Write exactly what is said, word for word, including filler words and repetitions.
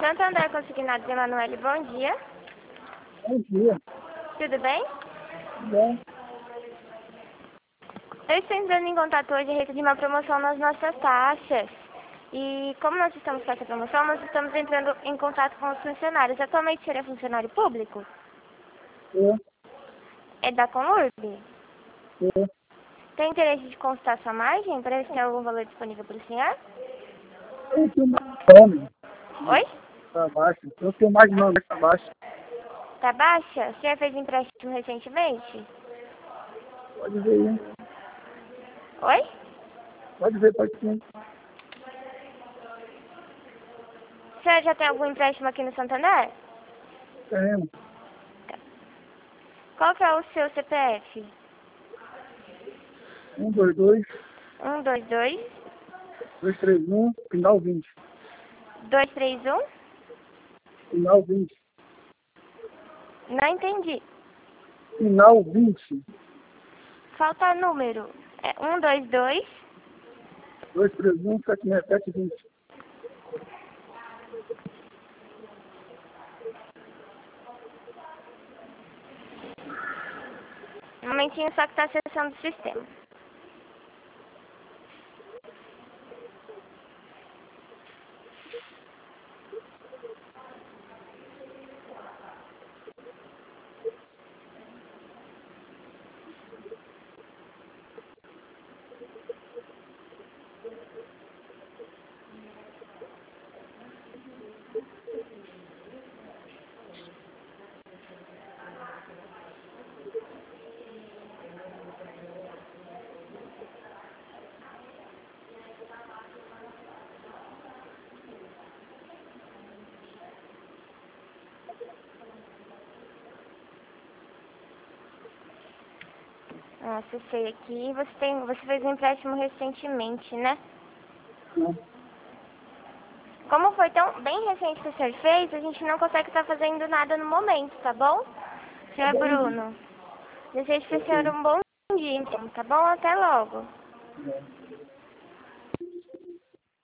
Santander Consignados Emanuele, bom dia. Bom dia. Tudo bem? Bom, Eu estou entrando em contato hoje a respeito de uma promoção nas nossas taxas. E como nós estamos com essa promoção, nós estamos entrando em contato com os funcionários. Atualmente seria funcionário público? eu, É da Conurb? eu, Tem interesse de consultar sua margem para ver se tem algum valor disponível para o senhor? eu tenho mais fome, Oi? tá baixo. Eu tenho mais não, tá baixo. Tá baixa? O senhor fez empréstimo recentemente? Pode ver, hein? Oi? Pode ver, pode sim. O senhor já tem algum empréstimo aqui no Santander? Tenho. Qual que é o seu C P F? Um, dois, dois, um, dois, dois, dois, três, um, final vinte. dois, três, um? Final vinte. Não entendi. Final vinte. Falta número. É um, dois, dois. dois, três, um, sete, seis, sete, vinte. Um momentinho só que tá acessando o sistema. Ah, acessei aqui. Você, tem, você fez um empréstimo recentemente, né? Não. Como foi tão bem recente que o senhor fez, a gente não consegue estar fazendo nada no momento, tá bom? Senhor Bruno, desejo para o senhor um bom dia, então, tá bom? Até logo. Não.